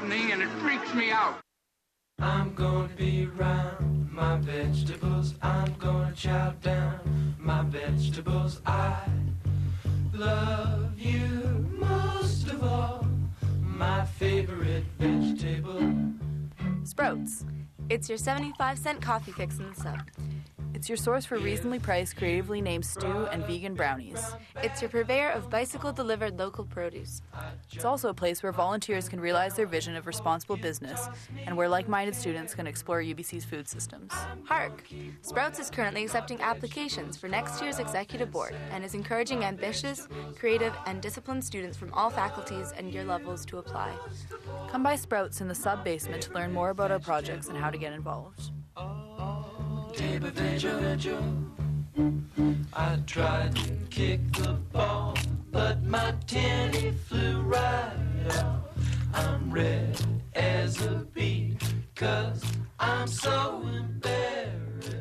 fattening and it freaks me out. I'm gonna be around my vegetables. I'm gonna chow down my vegetables. I love you most of all, my favorite vegetable. Sprouts. It's your 75-cent coffee fix in the sub. It's your source for reasonably priced, creatively named stew and vegan brownies. It's your purveyor of bicycle-delivered local produce. It's also a place where volunteers can realize their vision of responsible business and where like-minded students can explore UBC's food systems. Hark! Sprouts is currently accepting applications for next year's executive board and is encouraging ambitious, creative, and disciplined students from all faculties and year levels to apply. Come by Sprouts in the sub-basement to learn more about our projects and how to get involved. I tried to kick the ball, but my tenny flew right off. I'm red as a bee, 'cause I'm so embarrassed.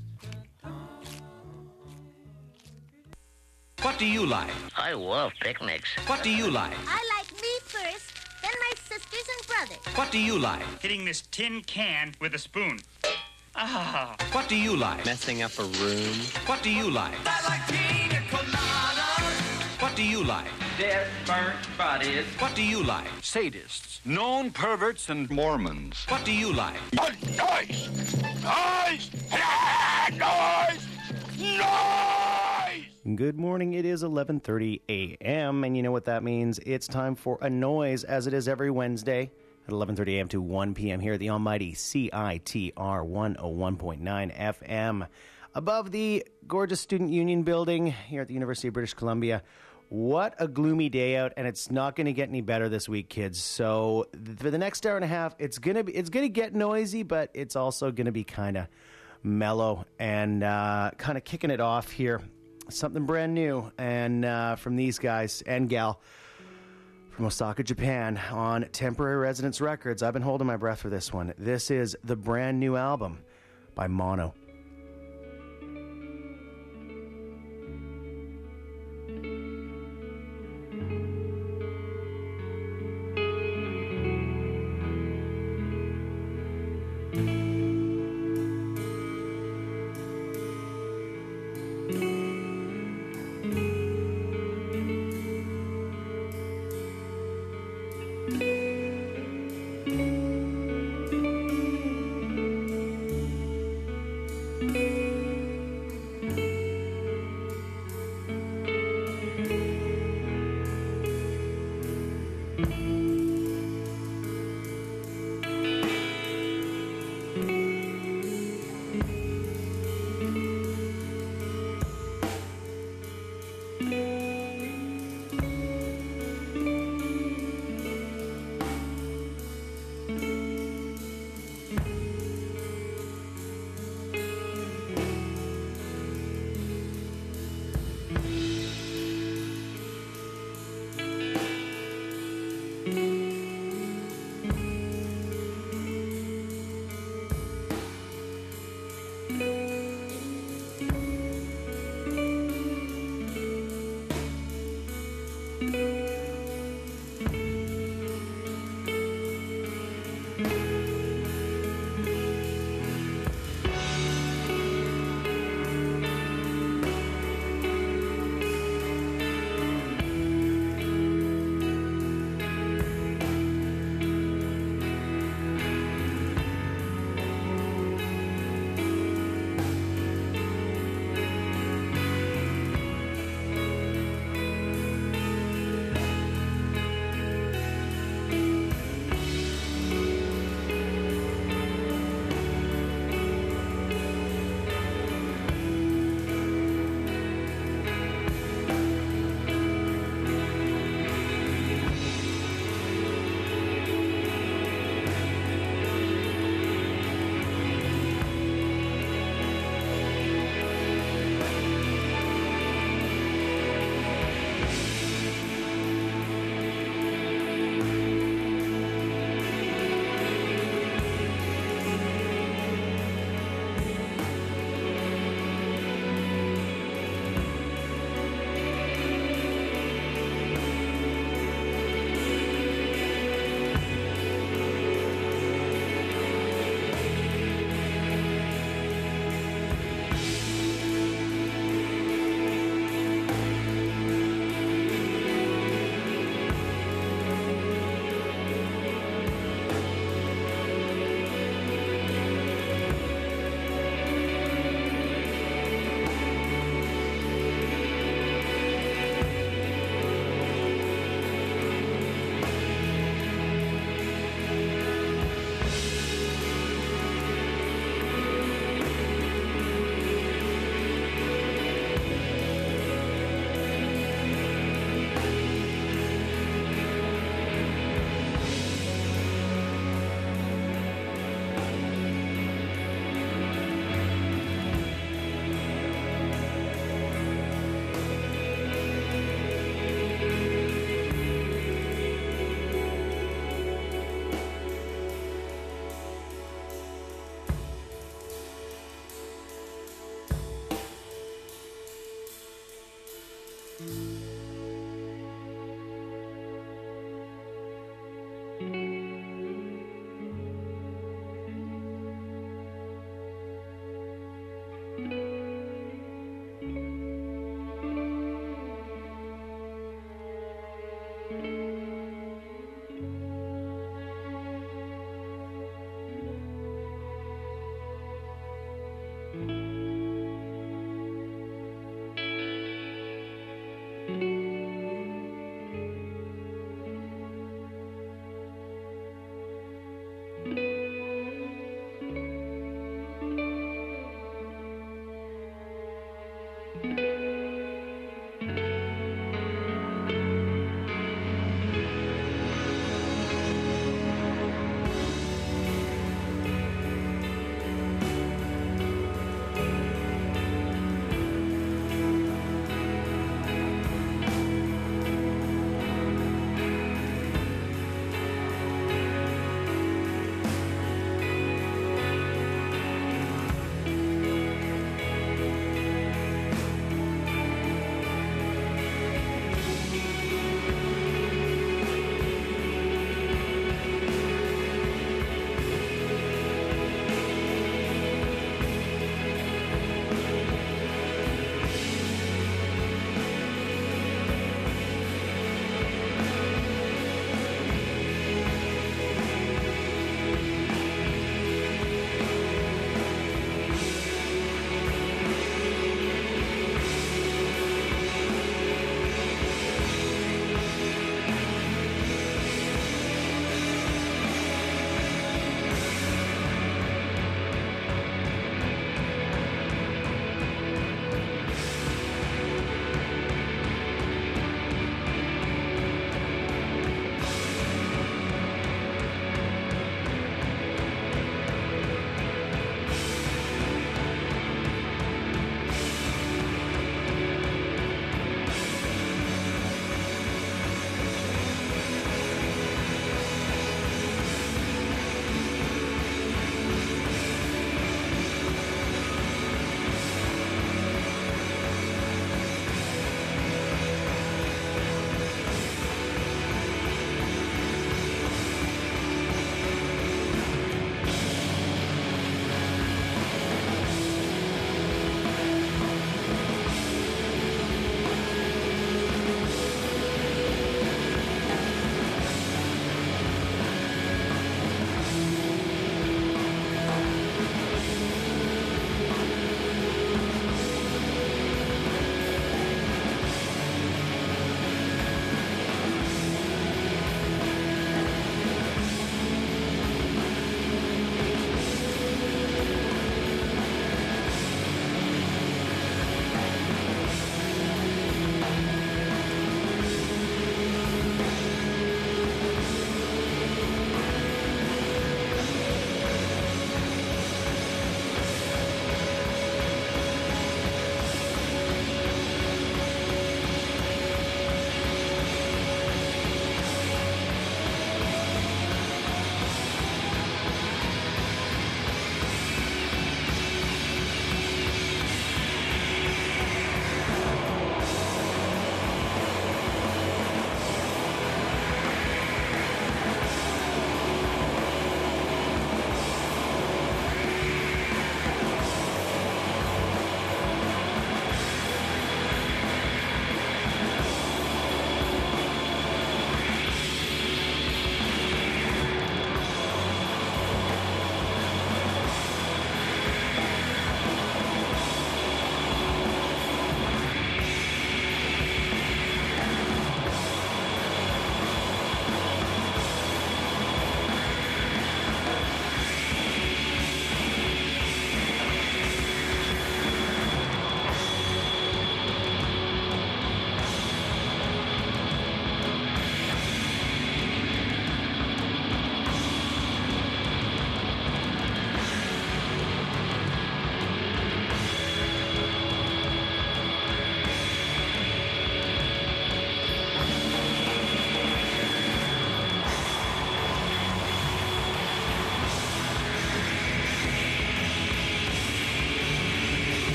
What do you like? I love picnics. What do you like? I like me first, then my sisters and brothers. What do you like? Hitting this tin can with a spoon. Ah. What do you like? Messing up a room. What do you like? I like pina coladas. What do you like? Dead, burnt bodies. What do you like? Sadists, known perverts, and Mormons. What do you like? Noise! Noise! Noise! Noise! Good morning. It is 11:30 a.m. and you know what that means. It's time for a noise, as it is every Wednesday at 11:30 a.m. to 1 p.m. here at the almighty CITR 101.9 FM above the gorgeous Student Union building here at the University of British Columbia. What a gloomy day out, and it's not going to get any better this week, kids. So for the next hour and a half, it's gonna get noisy, but it's also going to be kind of mellow and kind of kicking it off here. Something brand new, and from these guys and gal from Osaka, Japan, on Temporary Residence Records. I've been holding my breath for this one. This is the brand new album by Mono.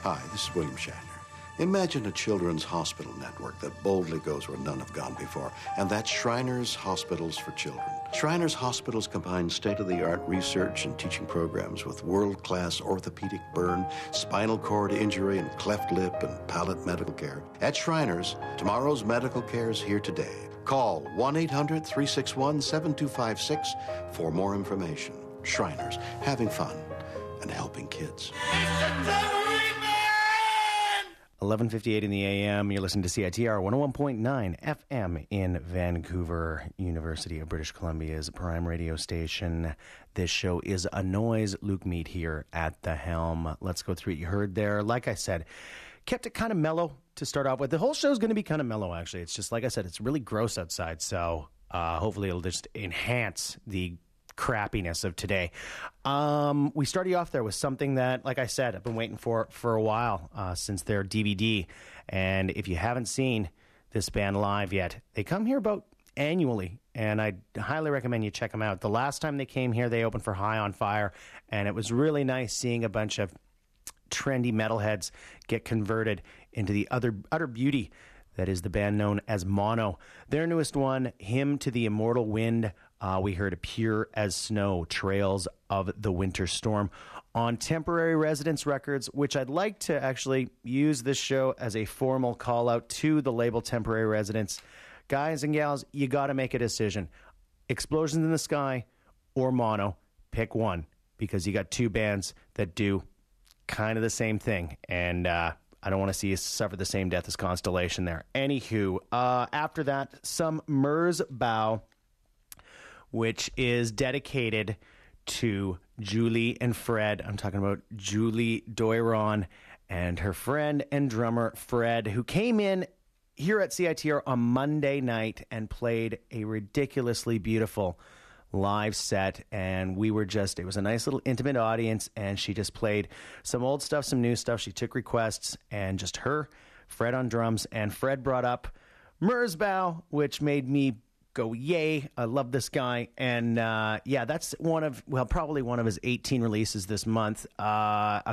Hi, this is William Shatner. Imagine a children's hospital network that boldly goes where none have gone before, and that's Shriners Hospitals for Children. Shriners Hospitals combine state-of-the-art research and teaching programs with world-class orthopedic burn, spinal cord injury, and cleft lip and palate medical care. At Shriners, tomorrow's medical care is here today. Call 1-800-361-7256 for more information. Shriners, having fun and helping kids. 11:58 in the a.m. You're listening to CITR 101.9 FM in Vancouver, University of British Columbia's prime radio station. This show is A Noise. Luke Mead here at the helm. Let's go through what you heard there. Like I said, kept it kind of mellow to start off with. The whole show is going to be kind of mellow, actually. It's just, like I said, it's really gross outside, so hopefully it'll just enhance the crappiness of today. We started off there with something that, like I said, I've been waiting for a while, since their DVD. And if you haven't seen this band live yet, they come here about annually, and I highly recommend you check them out. The last time they came here, they opened for High on Fire, and it was really nice seeing a bunch of trendy metalheads get converted into the utter beauty that is the band known as Mono. Their newest one, Hymn to the Immortal Wind, we heard Pure as Snow, Trails of the Winter Storm on Temporary Residence Records, which I'd like to actually use this show as a formal call out to the label Temporary Residence. Guys and gals, you got to make a decision. Explosions in the Sky or Mono. Pick one, because you got two bands that do kind of the same thing. And I don't want to see you suffer the same death as Constellation there. Anywho, after that, some Merzbow, which is dedicated to Julie and Fred. I'm talking about Julie Doiron and her friend and drummer Fred, who came in here at CITR on Monday night and played a ridiculously beautiful live set. And we were just, it was a nice little intimate audience, and she just played some old stuff, some new stuff. She took requests, and just her, Fred on drums, and Fred brought up Merzbow, which made me go, yay, I love this guy. And yeah, that's probably one of his 18 releases this month. A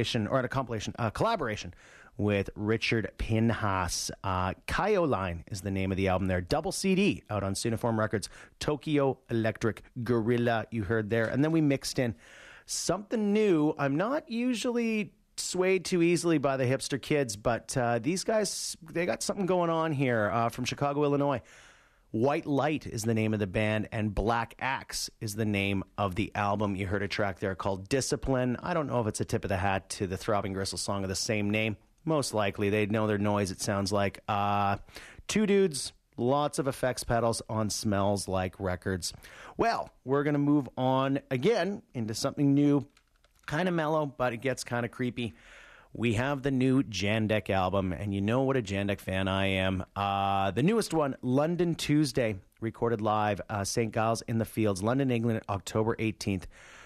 collaboration with Richard Pinhas. Kyoline is the name of the album there. Double CD out on Suniform Records. Tokyo Electric Gorilla, you heard there. And then we mixed in something new. I'm not usually swayed too easily by the hipster kids, but these guys, they got something going on here from Chicago, Illinois. White Light is the name of the band, and Black Axe is the name of the album. You heard a track there called Discipline. I don't know if it's a tip of the hat to the Throbbing Gristle song of the same name. Most likely. They know their noise, it sounds like. Two dudes, lots of effects pedals on Smells Like Records. Well, we're going to move on again into something new, kind of mellow, but it gets kind of creepy. We have the new Jandek album, and you know what a Jandek fan I am. The newest one, London Tuesday, recorded live, St. Giles in the Fields, London, England, October 18th,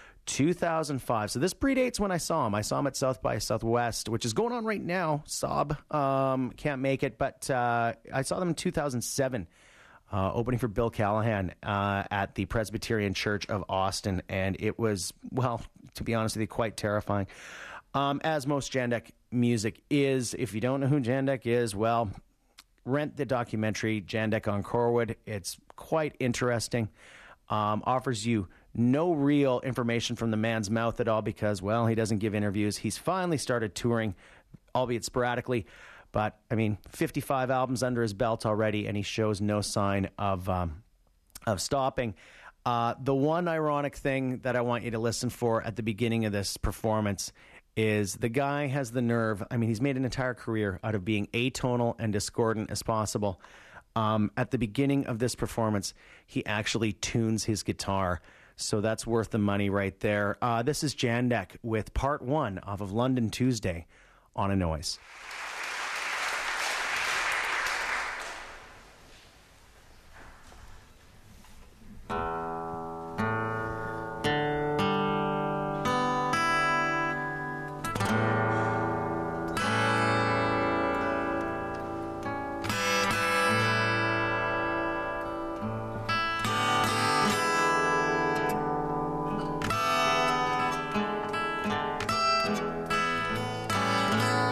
2005. So this predates when I saw him. I saw him at South by Southwest, which is going on right now. Sob can't make it, but I saw them in 2007, opening for Bill Callahan at the Presbyterian Church of Austin, and it was, well, to be honest with you, quite terrifying. As most Jandek music is. If you don't know who Jandek is, well, rent the documentary Jandek on Corwood. It's quite interesting. Offers you no real information from the man's mouth at all because, well, he doesn't give interviews. He's finally started touring, albeit sporadically. But, 55 albums under his belt already, and he shows no sign of stopping. The one ironic thing that I want you to listen for at the beginning of this performance is the guy has the nerve. He's made an entire career out of being atonal and discordant as possible. At the beginning of this performance, he actually tunes his guitar. So that's worth the money right there. This is Jandek with part one off of London Tuesday on A Noise. Thank you.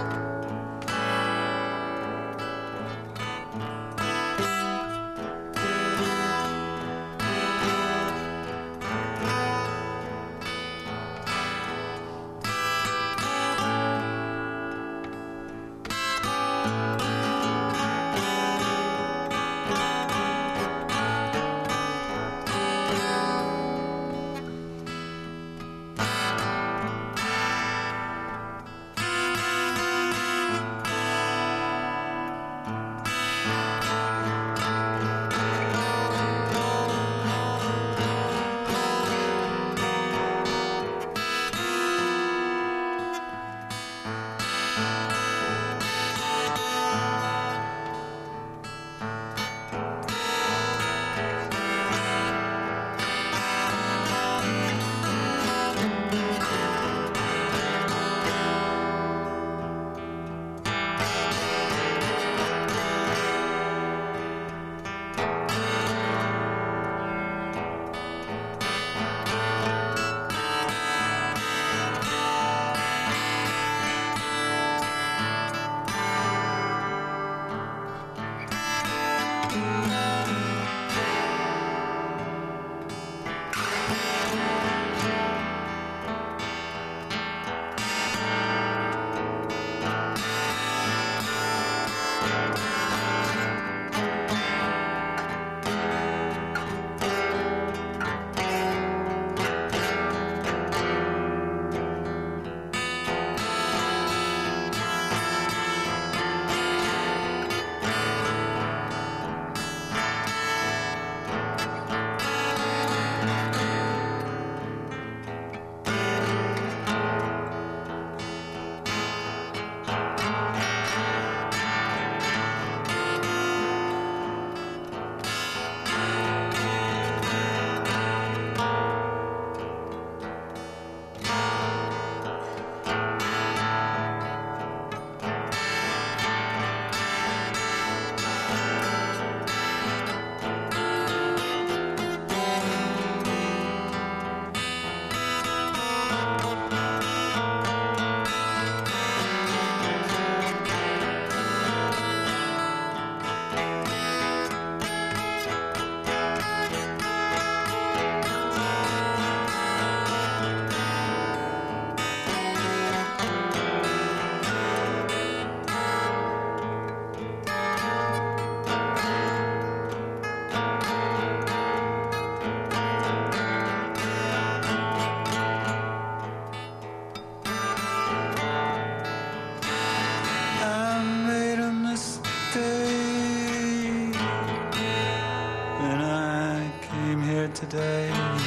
today.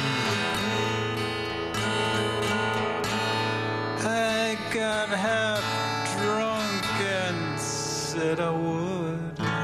I got half drunk and said I would.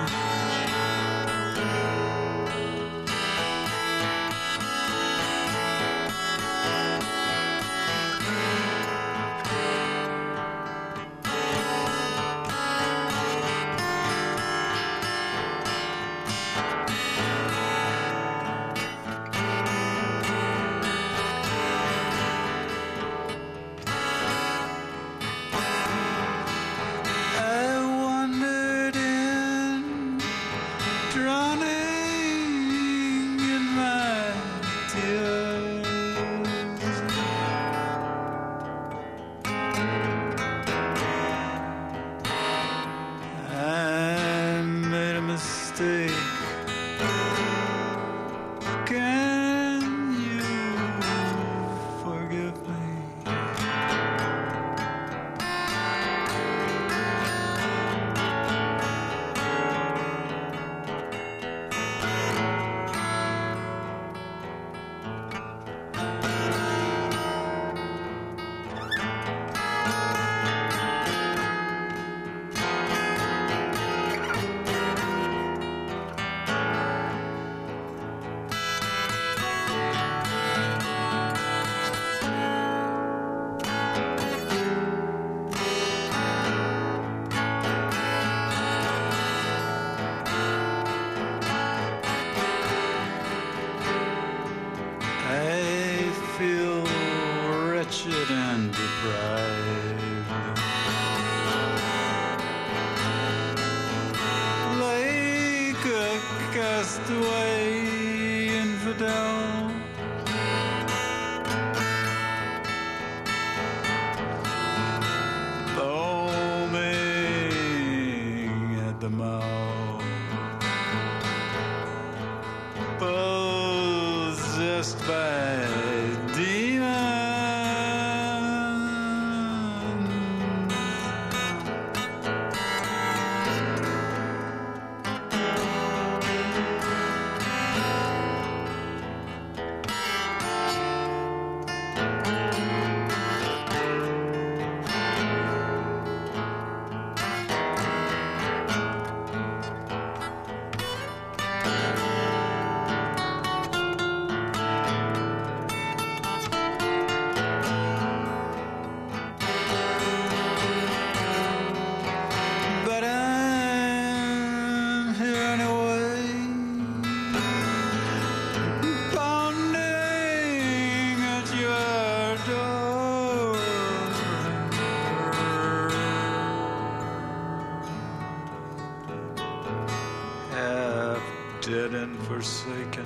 Dead and forsaken.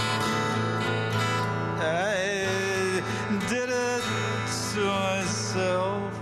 I did it to myself.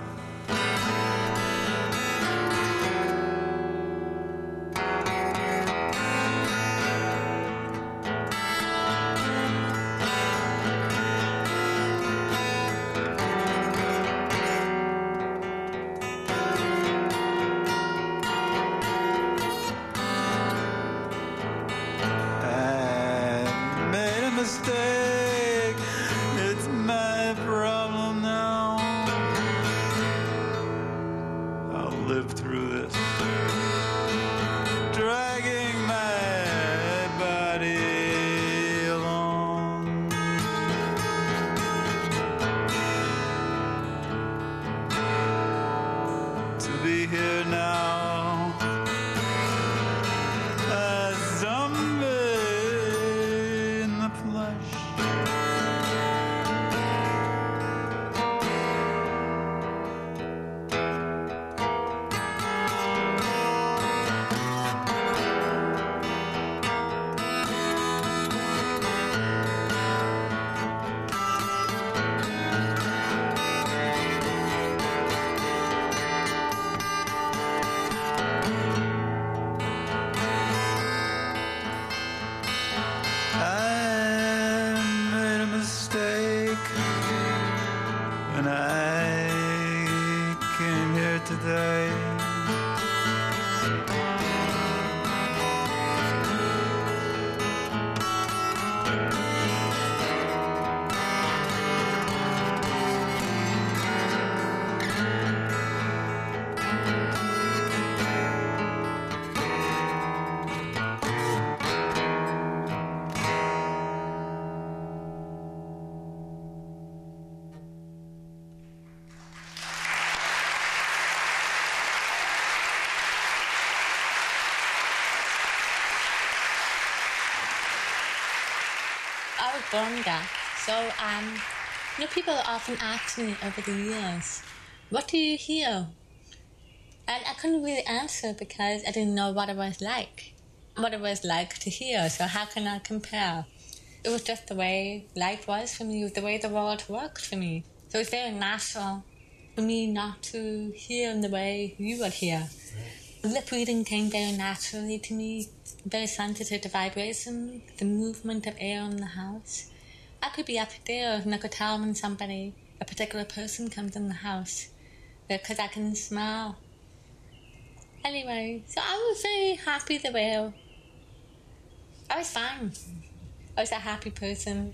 was born deaf, so people often ask me over the years, what do you hear? And I couldn't really answer because I didn't know what it was like to hear, so how can I compare? It was just the way life was for me, it was the way the world worked for me. So it's very natural for me not to hear in the way you would hear. Lip reading came very naturally to me, very sensitive to vibration, the movement of air in the house. I could be upstairs and I could tell when a particular person comes in the house, because I can smell. Anyway, so I was very happy the way I was fine. I was a happy person.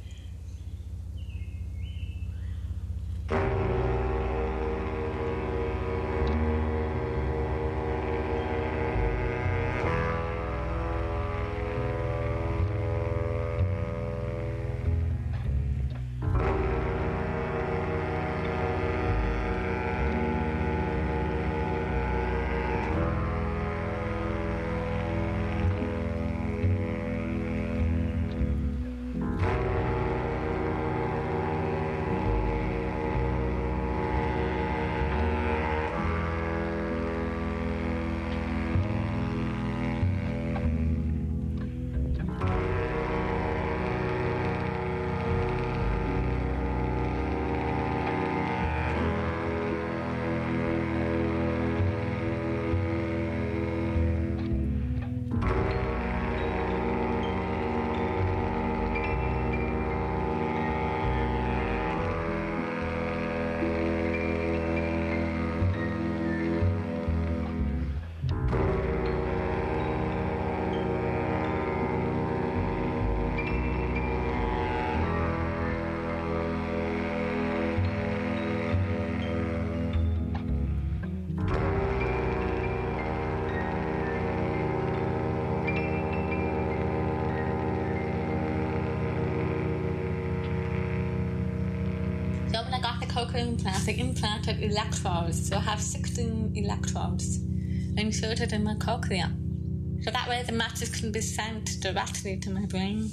So when I got the cochlear implant, they implanted electrodes. So I have 16 electrodes inserted in my cochlea. So that way the messages can be sent directly to my brain.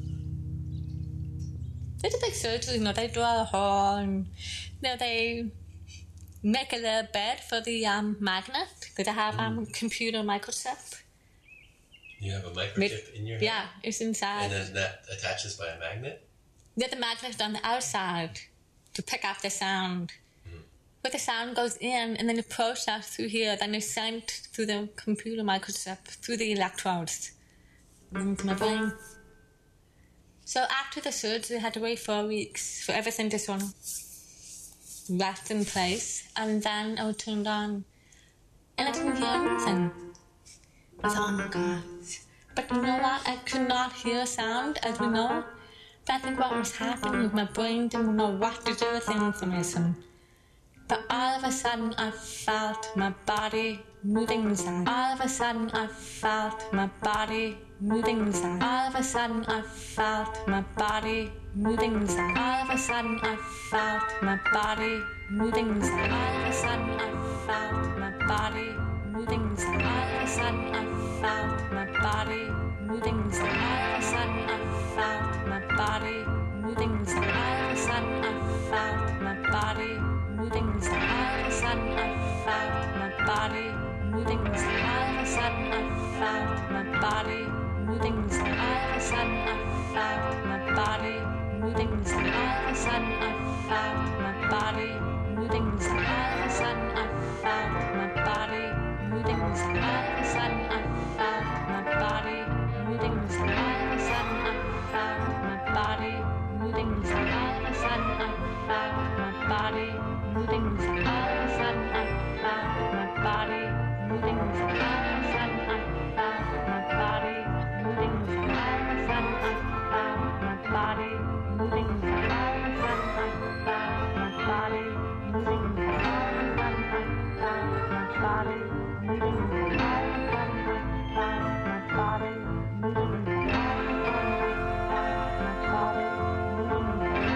It's a big surgery, they draw a hole and they make a little bed for the magnet, because I have a computer microchip. You have a microchip in your head? Yeah, it's inside. And then that attaches by a magnet? Yeah, the magnet's on the outside to pick up the sound. But the sound goes in and then it's processed through here, then it's sent through the computer microchip, through the electrodes into my brain. So after the surgery, I had to wait 4 weeks for everything to sort of rest in place, and then I was turned on and I didn't hear anything. I thought, oh my God. But you know what? I could not hear sound, as we know. But I think what was happening was my brain didn't know what to do with the information. But all of a sudden I felt my body moving inside. All of a sudden I felt my body moving inside. All of a sudden I felt my body moving inside. All of a sudden I felt my body moving inside. All of a sudden I felt my body moving inside. All of a sudden I felt my body moving inside. All of a sudden I felt my body moving inside. All of a sudden I felt my body moving inside. All of a sudden I felt my body moving inside. All of a sudden I felt my body moving inside. All of a sudden I felt my body moving inside. All of a sudden I felt my body moving inside. All of a sudden I felt my body moving inside. All of a sudden I felt my body moving inside. All of a sudden I felt my body moving inside. All of a sudden I felt my body moving inside. All of a sudden I felt my body moving inside. All of a sudden I felt my body moving inside. All of a sudden I felt my body moving inside. All of a sudden I felt my body moving inside. All of a sudden I felt my body moving inside. All of a sudden I felt my body moving inside. All of a sudden I felt my body moving inside.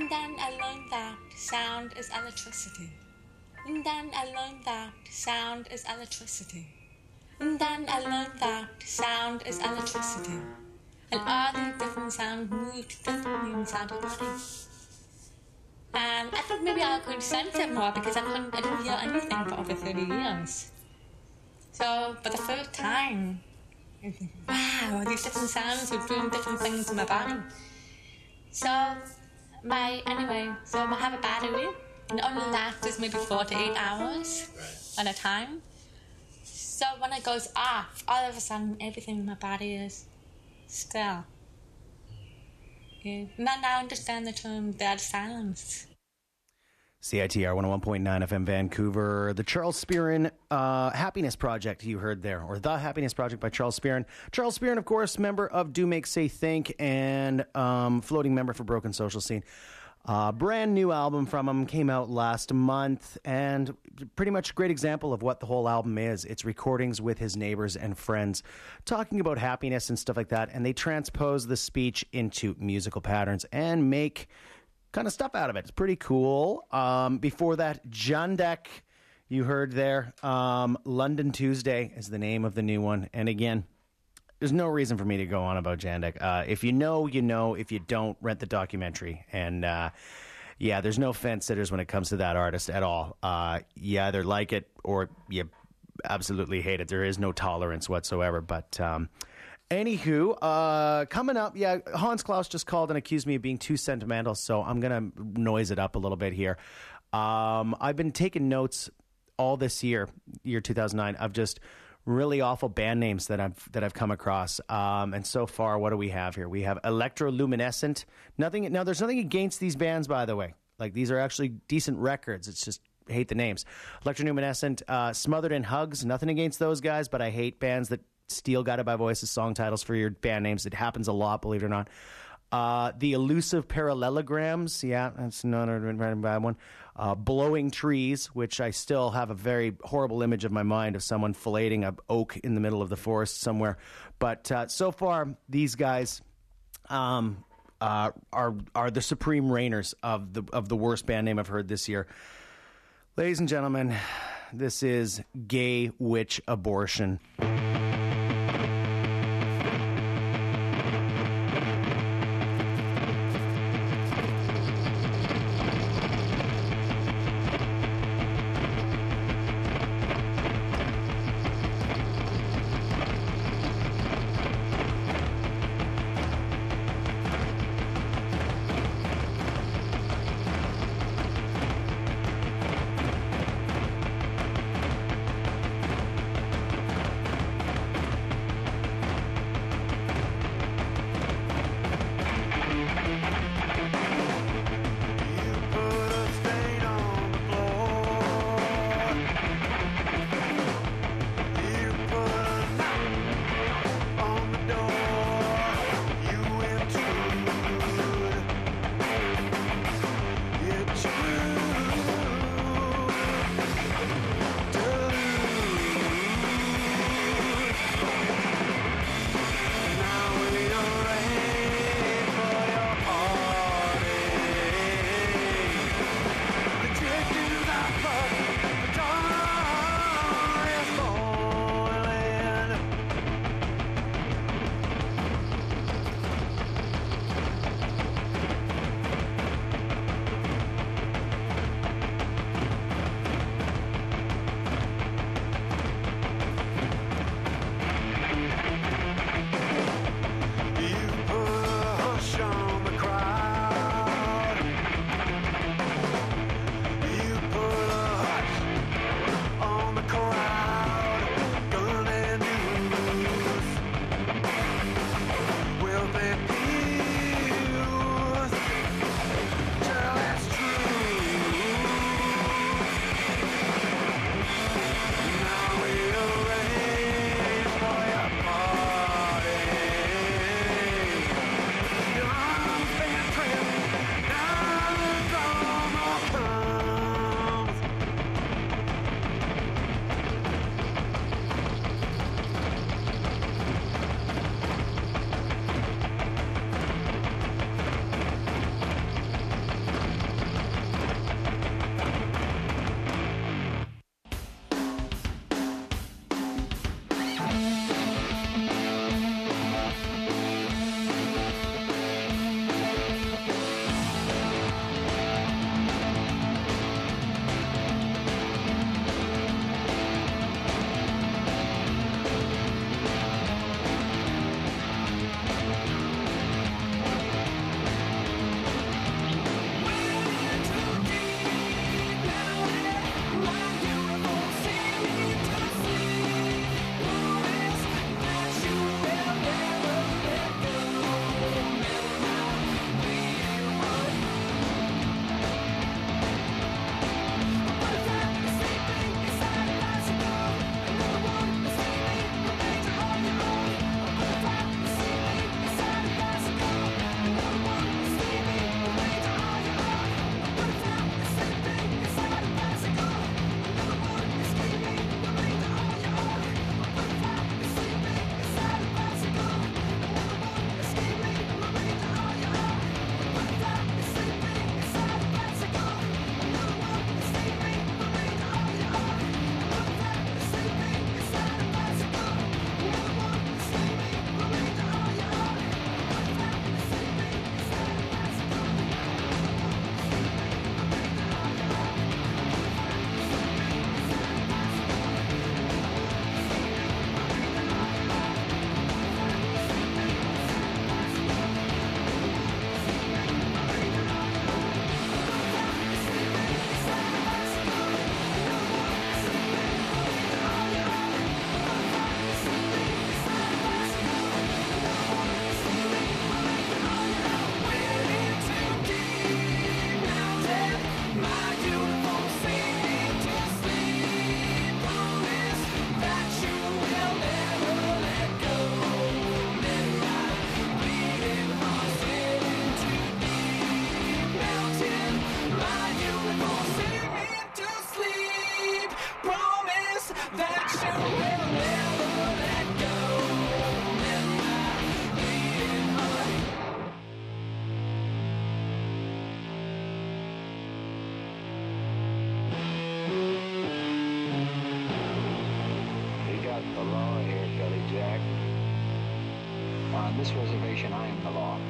And then I learned that sound is electricity. And then I learned that sound is electricity. And then I learned that sound is electricity. And all the different sounds moved differently inside your body. And I thought maybe I could sense it more because I didn't hear anything for over 30 years. So, for the first time, wow, these different sounds were doing different things in my body. So, I have a battery, and it only lasts maybe 4 to 8 hours at a time. So when it goes off, all of a sudden, everything in my body is still. Yeah. Now I understand the term dead silence. CITR 101.9 FM Vancouver, the Charles Spearin Happiness Project you heard there, or The Happiness Project by Charles Spearin. Charles Spearin, of course, member of Do Make Say Think and floating member for Broken Social Scene. Brand new album from him came out last month, and pretty much a great example of what the whole album is. It's recordings with his neighbors and friends talking about happiness and stuff like that, and they transpose the speech into musical patterns and make kind of stuff out of it. It's pretty cool. Before that, Jandek, you heard there. London Tuesday is the name of the new one. And again, there's no reason for me to go on about Jandek. If you know, you know. If you don't, rent the documentary. And yeah, there's no fence sitters when it comes to that artist at all. You either like it or you absolutely hate it. There is no tolerance whatsoever. But anywho, coming up, Hans Klaus just called and accused me of being too sentimental, so I'm going to noise it up a little bit here. I've been taking notes all this year 2009, of just really awful band names that I've come across. And so far, what do we have here? We have Electroluminescent. Now, there's nothing against these bands, by the way. Like, these are actually decent records. It's just, I hate the names. Electroluminescent, Smothered in Hugs. Nothing against those guys, but I hate bands that steal Guided by Voices song titles for your band names. It happens a lot, believe it or not. The Elusive Parallelograms. Yeah, that's not a bad one. Blowing Trees, which I still have a very horrible image of my mind of someone filleting an oak in the middle of the forest somewhere. But so far, these guys are the supreme reigners of the worst band name I've heard this year. Ladies and gentlemen, this is Gay Witch Abortion. On this reservation, I am the law.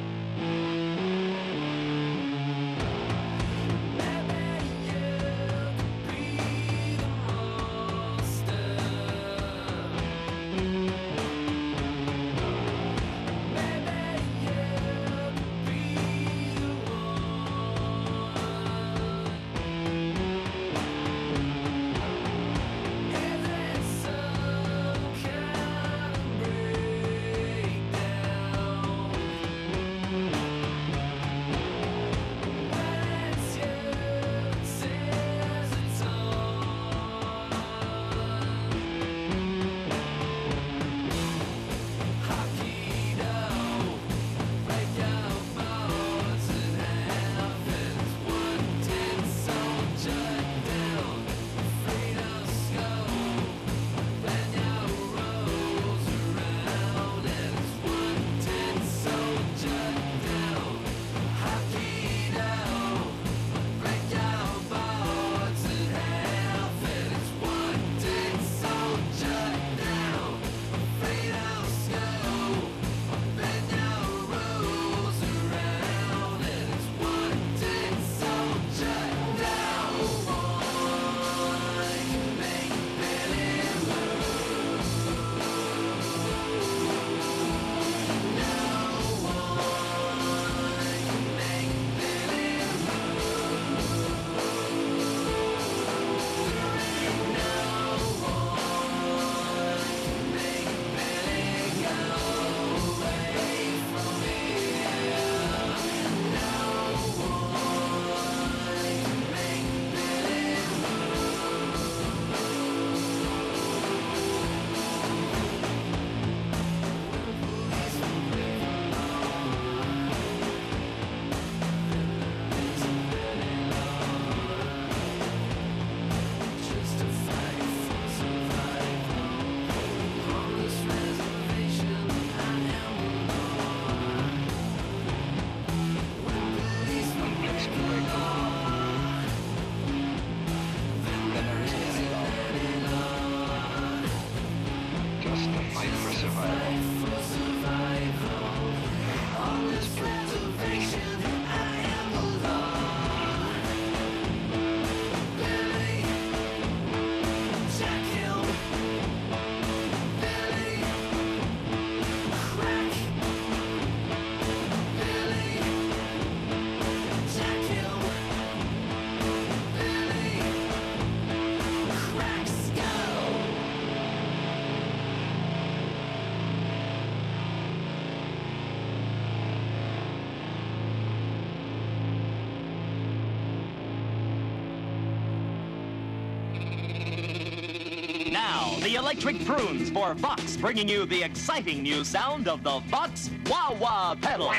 The Electric Prunes for Vox, bringing you the exciting new sound of the Vox Wah-Wah pedal.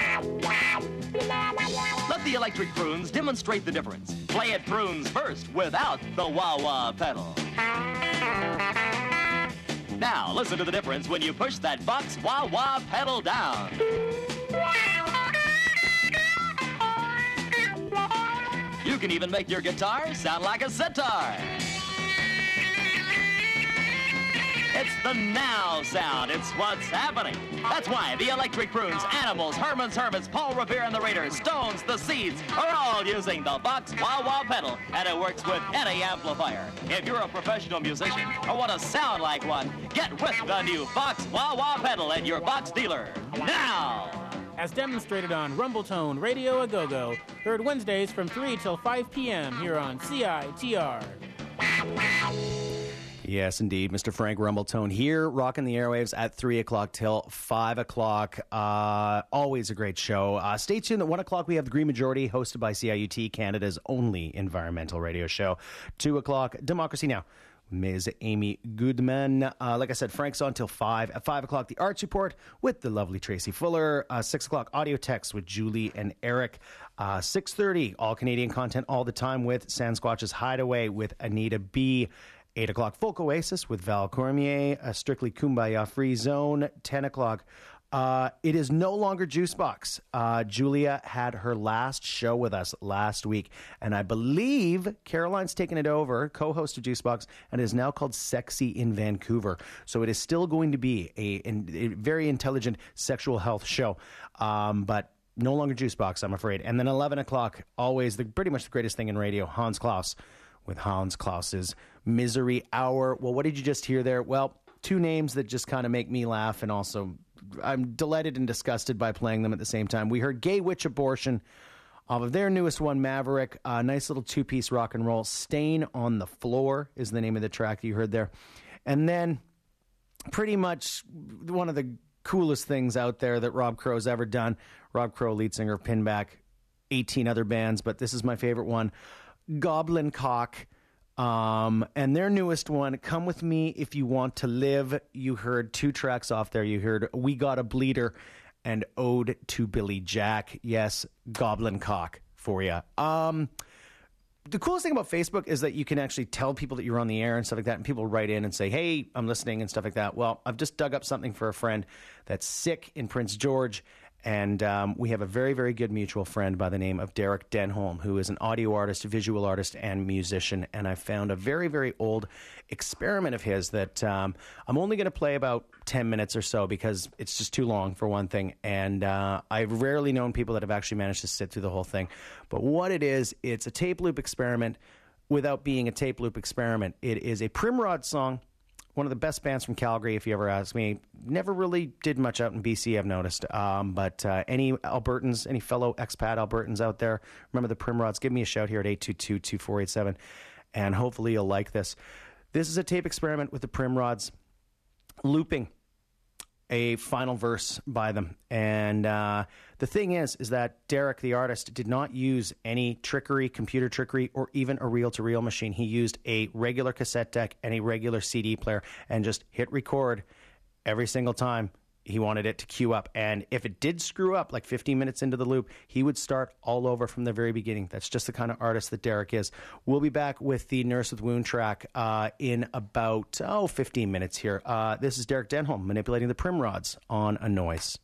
Let the Electric Prunes demonstrate the difference. Play it prunes first without the Wah-Wah pedal. Now, listen to the difference when you push that Vox Wah-Wah pedal down. You can even make your guitar sound like a sitar. It's the now sound. It's what's happening. That's why the Electric Prunes, Animals, Herman's Hermits, Paul Revere and the Raiders, Stones, the Seeds are all using the Vox Wah-Wah pedal, and it works with any amplifier. If you're a professional musician or want to sound like one, get with the new Vox Wah-Wah pedal at your Vox dealer now. As demonstrated on Rumbletone Radio A-Go-Go, heard Wednesdays from 3 till 5 p.m. here on CITR. Yes, indeed. Mr. Frank Rumbletone here, rocking the airwaves at 3 o'clock till 5 o'clock. Always a great show. Stay tuned. At 1 o'clock, we have The Green Majority, hosted by CIUT, Canada's only environmental radio show. 2 o'clock, Democracy Now! Ms. Amy Goodman. Like I said, Frank's on till 5. At 5 o'clock, the Arts Report with the lovely Tracy Fuller. 6 o'clock, Audio Text with Julie and Eric. 6:30, all Canadian content all the time with Sasquatch's Hideaway with Anita B. 8 o'clock, Folk Oasis with Val Cormier. A Strictly Kumbaya Free Zone. 10 o'clock, It is no longer Juicebox. Julia had her last show with us last week, and I believe Caroline's taken it over, co-host of Juicebox, and it is now called Sexy in Vancouver. So it is still going to be a very intelligent sexual health show, but no longer Juicebox, I'm afraid. And then 11 o'clock, always pretty much the greatest thing in radio, Hans Klaus, with Hans Klaus's Misery Hour. Well, what did you just hear there? Well, two names that just kind of make me laugh, and also I'm delighted and disgusted by playing them at the same time. We heard Gay Witch Abortion off of their newest one, Maverick. A nice little two-piece rock and roll. Stain on the Floor is the name of the track you heard there. And then pretty much one of the coolest things out there that Rob Crow's ever done. Rob Crow, lead singer of Pinback, 18 other bands, but this is my favorite one, Goblin Cock. And their newest one, Come With Me If You Want to Live. You heard two tracks off there. You heard We Got a Bleeder and Ode to Billy Jack. Yes, Goblin Cock for you. The coolest thing about Facebook is that you can actually tell people that you're on the air and stuff like that, and people write in and say, hey, I'm listening and stuff like that. Well, I've just dug up something for a friend that's sick in Prince George, and we have a very, very good mutual friend by the name of Derek Denholm, who is an audio artist, visual artist, and musician. And I found a very, very old experiment of his that I'm only going to play about 10 minutes or so because it's just too long, for one thing. And I've rarely known people that have actually managed to sit through the whole thing. But what it is, it's a tape loop experiment without being a tape loop experiment. It is a Primrod song. One of the best bands from Calgary, if you ever ask me. Never really did much out in BC, I've noticed. But any Albertans, any fellow expat Albertans out there, remember the Primrods, give me a shout here at 822-2487, and hopefully you'll like this. This is a tape experiment with the Primrods, looping a final verse by them. And the thing is that Derek, the artist, did not use any trickery, computer trickery, or even a reel-to-reel machine. He used a regular cassette deck and a regular CD player and just hit record every single time he wanted it to queue up. And if it did screw up, like 15 minutes into the loop, he would start all over from the very beginning. That's just the kind of artist that Derek is. We'll be back with the Nurse with Wound track in about 15 minutes here. This is Derek Denholm manipulating the Primrods on A Noise.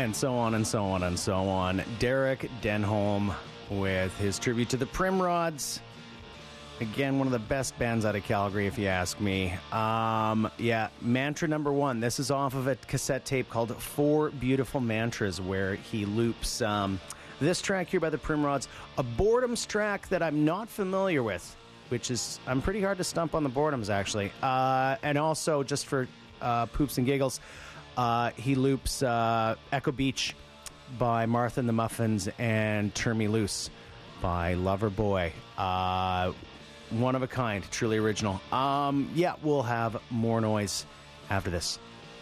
and so on and so on and so on. Derek Denholm with his tribute to the Primrods. Again, one of the best bands out of Calgary, if you ask me. Mantra number 1. This is off of a cassette tape called 4 Beautiful Mantras, where he loops this track here by the Primrods, a Boredoms track that I'm not familiar with, which is, I'm pretty hard to stump on the Boredoms, actually. And also, just for poops and giggles, he loops Echo Beach by Martha and the Muffins and Turn Me Loose by Loverboy. One of a kind, truly original. We'll have more noise after this.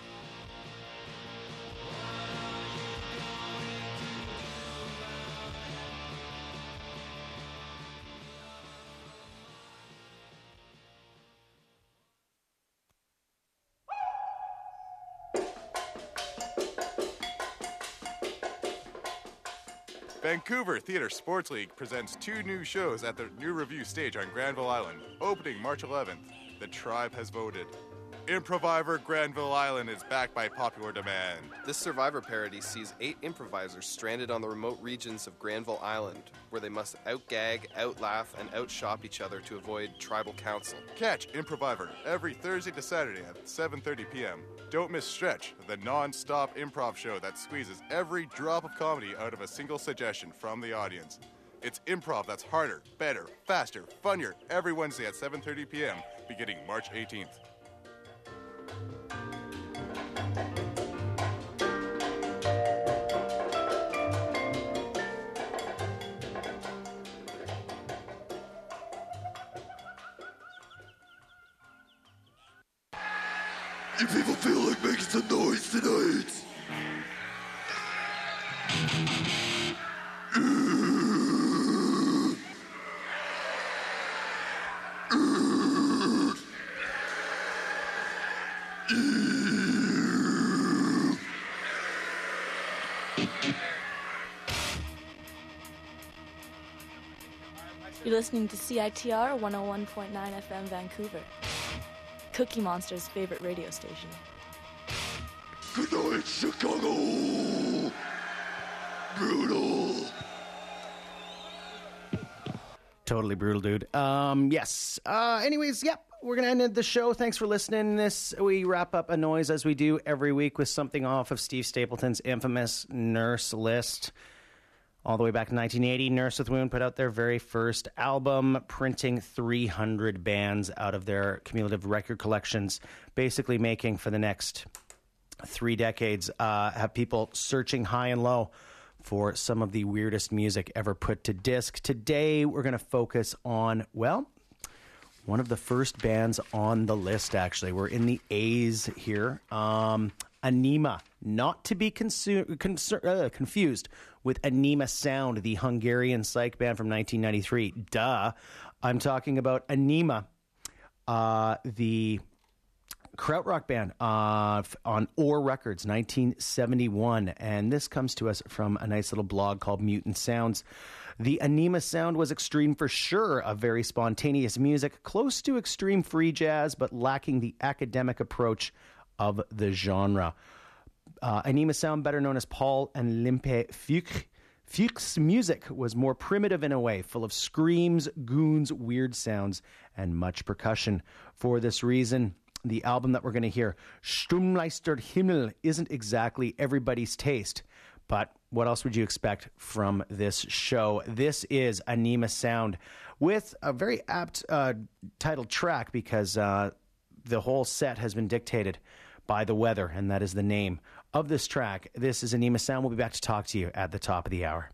Vancouver Theatre Sports League presents 2 new shows at their new review stage on Granville Island. Opening March 11th, The Tribe Has Voted. Improvivor Granville Island is back by popular demand. This Survivor parody sees 8 improvisers stranded on the remote regions of Granville Island, where they must outgag, outlaugh, and outshop each other to avoid tribal council. Catch Improvivor every Thursday to Saturday at 7:30 p.m. Don't miss Stretch, the non-stop improv show that squeezes every drop of comedy out of a single suggestion from the audience. It's improv that's harder, better, faster, funnier every Wednesday at 7:30 p.m. beginning March 18th. You people feel like making some noise tonight? You're listening to CITR 101.9 FM Vancouver, Cookie Monster's favorite radio station. Good night, Chicago! Brutal! Totally brutal, dude. Yes. Anyways, yep. We're going to end the show. Thanks for listening. We wrap up a noise as we do every week with something off of Steve Stapleton's infamous Nurse list. All the way back in 1980, Nurse with Wound put out their very first album, printing 300 bands out of their cumulative record collections, basically making for the next 3 decades, have people searching high and low for some of the weirdest music ever put to disc. Today, we're going to focus on, well, one of the first bands on the list, actually. We're in the A's here. Anima, not to be confused with Anima Sound, the Hungarian psych band from 1993. Duh. I'm talking about Anima, the krautrock band on Ore Records, 1971. And this comes to us from a nice little blog called Mutant Sounds. The Anima sound was extreme for sure, a very spontaneous music, close to extreme free jazz, but lacking the academic approach of the genre. Anima sound, better known as Paul and Limpe Fuchs' music was more primitive in a way, full of screams, goons, weird sounds, and much percussion. For this reason, the album that we're going to hear, Sturmleister Himmel, isn't exactly everybody's taste. But what else would you expect from this show? This is Anima Sound with a very apt titled track because the whole set has been dictated by the weather, and that is the name of this track. This is Anima Sound. We'll be back to talk to you at the top of the hour.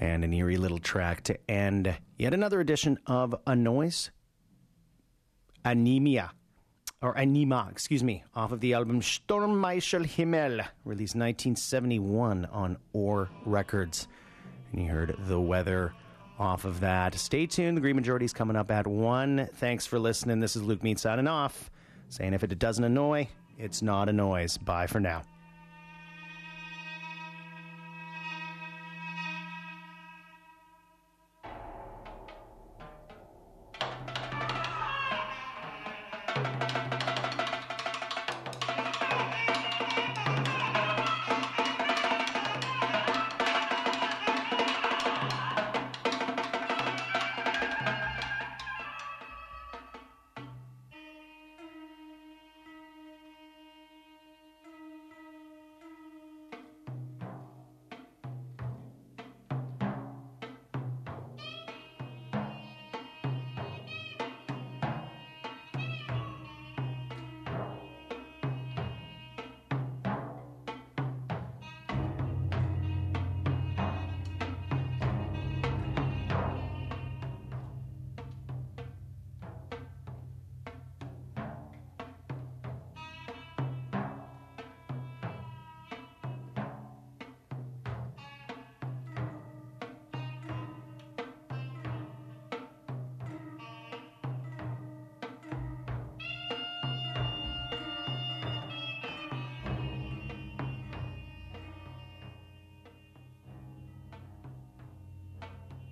And an eerie little track to end yet another edition of A Noise. Anima, off of the album Sturmeischel Himmel, released 1971 on Ore Records. And you heard The Weather off of that. Stay tuned. The Green Majority is coming up at 1. Thanks for listening. This is Luke Mead signing off, saying if it doesn't annoy, it's not a noise. Bye for now.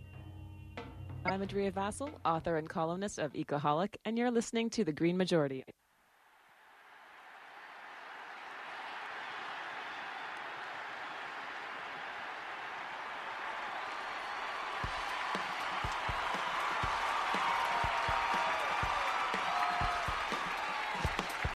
I'm Adria Vassal, author and columnist of Ecoholic, and you're listening to The Green Majority.